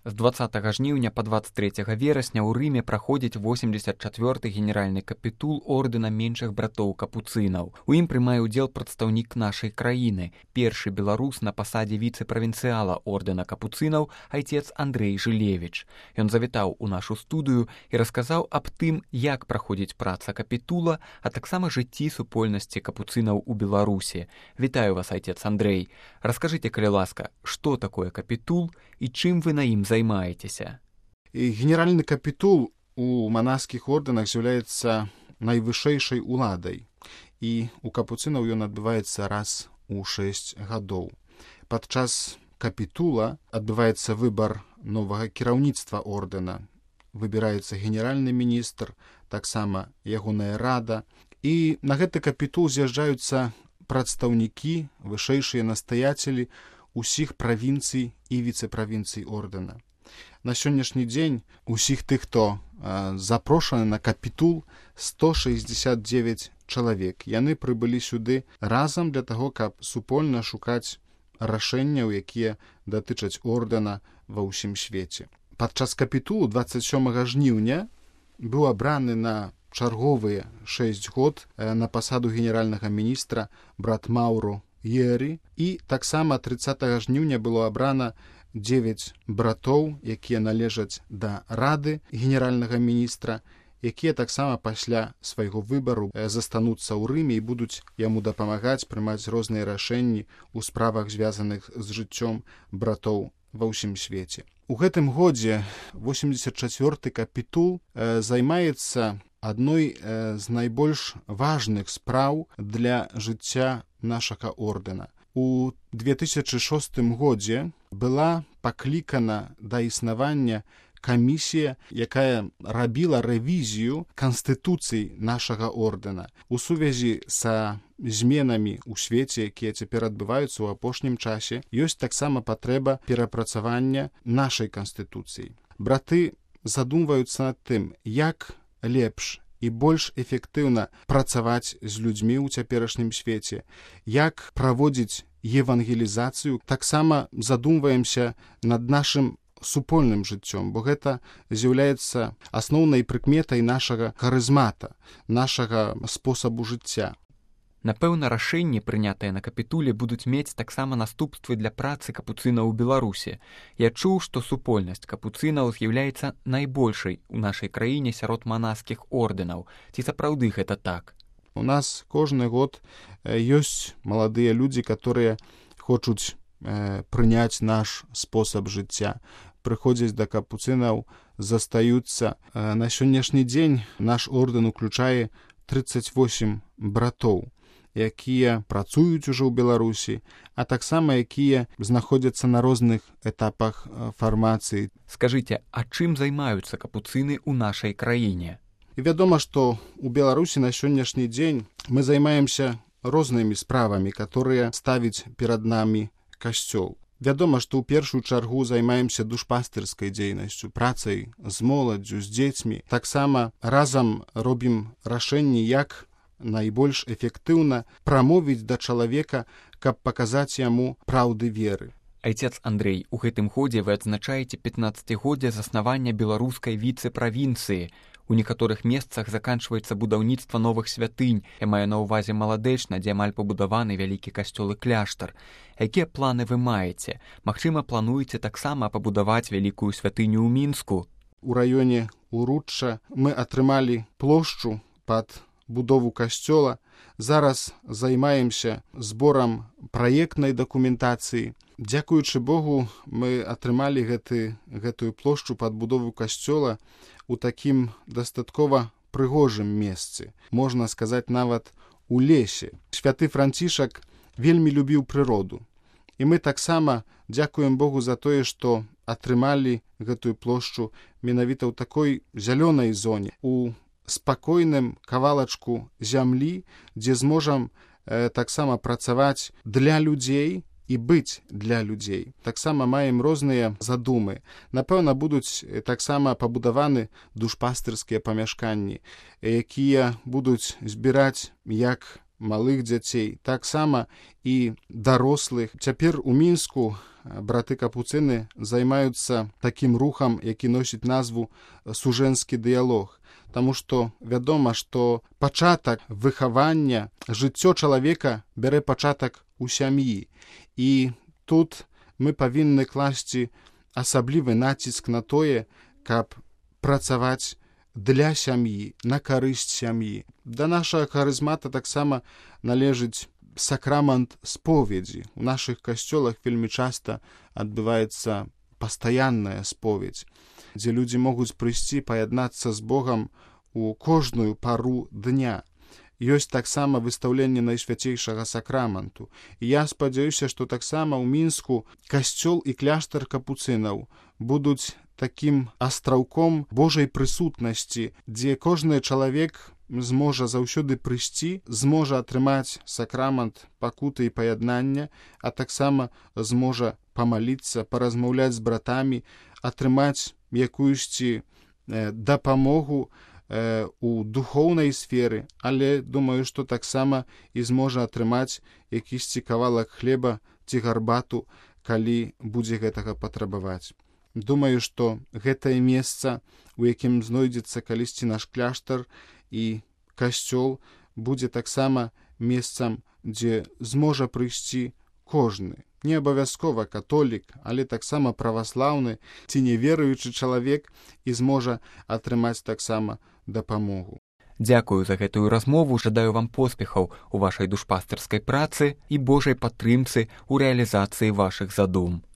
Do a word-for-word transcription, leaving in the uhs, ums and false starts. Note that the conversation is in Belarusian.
З дваццатага жніўня па дваццаць трэцяга верасня ў Рыме праходзіць восемьдесят чвёрты генеральны капітул ордэна меншых братоў капуцынаў. У ім прымае ўдзел прадстаўнік нашай краіны, першы беларус на пасадзе віцэ-правінцыяла ордэна капуцынаў айцец Андрэй Жылевіч. Ён завітаў у нашу студыю і расказаў аб тым, як праходзіць праца капітула, а таксама жыцці супольнасці капуцынаў у Беларусі. Вітаю вас, айцец Андрэй. Раскажыце, калі ласка, што такое капітул і чым вы на ім займаецеся? Генеральны капітул у манаскіх ордэнах з'яўляецца найвышэйшай уладай, і у капуцынаў ён адбываецца раз у шэсць гадоў. Падчас капітула адбываецца выбар новага кіраўніцтва ордэна. Выбіраецца генеральны міністр, таксама ягоная рада, і на гэты капітул з'язджаюцца прадстаўнікі, вышэйшыя настаяцелі усіх правінцый і віцэ-правінцый ордэна. На сённяшні дзень усіх тых, хто э, запрошаны на капітул, сто шэсцьдзесят дзевяць чалавек. Яны прыбылі сюды разам для таго, каб супольна шукаць рашэнняў, якія датычаць ордэна ва ўсім свеце. Падчас капітулу дваццаць сёмага жніўня быў абраны на чарговыя шэсць год э, на пасаду генеральнага міністра брат Маўро Єрі, і таксама трыццатага жніўня было абрана дзевяць братоў, якія належаць да рады генеральнага міністра, якія таксама пасля свайго выбару застануцца ў Рыме і будуць яму дапамагаць прымаць розныя рашэнні ў справах, звязаных з жыццём братоў ва ўсім свеце. У гэтым годзе восемьдесят чвёрты капітул э, займаецца адной э, з найбольш важных спраў для жыцця нашага ордэна. У две тысячы шостым годзе была паклікана да існавання камісія, якая рабіла рэвізію канстытуцый нашага ордэна. У сувязі са зменамі ў свеце, якія цяпер адбываюцца ў апошнім часе, ёсць таксама патрэба перапрацавання нашай канстытуцыі. Браты задумваюцца над тым, як лепш і больш эфектыўна працаваць з людзьмі ў цяперашнім свеце, як праводзіць евангелізацыю. Таксама задумваемся над нашым супольным жыццём, бо гэта з'яўляецца асноўнай прыкметай нашага харызмата, нашага спосабу жыцця. Напэўна, рашэнні, прынятыя на капітуле, будуць мець таксама наступствы для працы капуцынаў у Беларусі. Я чуў, што супольнасць капуцынаў з'яўляецца найбольшай у нашай краіне сярод манаскіх ордэнаў. Ці сапраўды гэта так? У нас кожны год ёсць маладыя людзі, которые хочуць э, прыняць наш спосаб жыцця. Прыходзяць да капуцынаў, застаюцца. Э, на сённяшні дзень наш ордэн уключае тридцать восемь братоў, якія працуюць ужо ў Беларусі, а таксама якія знаходзяцца на розных этапах фармацыі. Скажыце, а чым займаюцца капуцыны ў нашай краіне? І вядома, што ў Беларусі на сённяшні дзень мы займаемся рознымі справамі, которые ставіць перад намі касцёл. Вядома, што ў першую чаргу займаемся душпастырскай дзейнасцю, працай з моладдзю, з дзецьмі. Таксама разам робім рашэнні, як найбольш эфектыўна прамовіць да чалавека, каб паказаць яму праўды веры. Айцец Андрэй, у гэтым годзе вы адзначаеце пятнаццацігоддзе заснавання беларускай віцэ-правінцыі. У некаторых месцах заканчваецца будаўніцтва новых святынь. Я маю на ўвазе Маладэчна, дзе амаль пабудаваны вялікі касцёл і кляштар. Якія планы вы маеце? Магчыма, плануеце таксама пабудаваць вялікую святыню ў Мінску? У раёне Уручча мы атрымалі плошчу пад будову касцёла. Зараз займаемся зборам праектнай дакументацыі. Дзякуючы Богу, мы атрымалі гэты, гэтую плошчу пад будову касцёла у такім дастаткова прыгожым месцы. Можна сказаць, нават у лесе. Святы Францішак вельмі любіў прыроду. І мы таксама дзякуем Богу за тое, што атрымалі гэтую плошчу менавіта ў такой зялёнай зоне, у спакойным кавалачку зямлі, дзе зможам э, таксама працаваць для людзей і быць для людзей. Таксама маем розныя задумы. Напэўна, будуць таксама пабудаваны душпастырскія памяшканні, якія будуць збіраць як малых дзяцей, таксама і дарослых. Цяпер у Мінску браты капуцыны займаюцца такім рухам, які носіць назву сужэнскі дыялог. Таму што вядома, што пачатак выхавання, жыццё чалавека бярэ пачатак у сям'і. І тут мы павінны класці асаблівы націск на тое, каб працаваць для сям'і, на карысць сям'і. Да нашага харызмата таксама належыць сакрамент споведзі. У нашых касцёлах вельмі часта адбываецца пастаянная споведь, дзе людзі могуць прыйсці паяднацца з Богам у кожную пару дня. Ёсць таксама выстаўленне найсвяцейшага сакраменту. І я спадзяюся, што таксама ў Мінску касцёл і кляштар капуцынаў будуць такім астраўком Божай прысутнасці, дзе кожны чалавек зможа заўсёды прыйсці, зможа атрымаць сакрамент пакуты і паяднання, а таксама зможа памаліцца, паразмаўляць з братамі, атрымаць якуюсьці э, дапамогу э, у духоўнай сферы, але думаю, што таксама і зможа атрымаць якісьці кавалак хлеба ці гарбату, калі будзе гэтага патрабаваць. Думаю, што гэтае месца, у якім знойдзецца калісьці наш кляштар і касцёл, будзе таксама месцам, дзе зможа прыйсці кожны. Не абавязкова католік, але таксама праваслаўны ці неверуючы чалавек і зможа атрымаць таксама дапамогу. Дзякую за гэтую размову, жадаю вам поспехаў у вашай душпастарскай працы і Божай падтрымцы ў рэалізацыі вашых задум.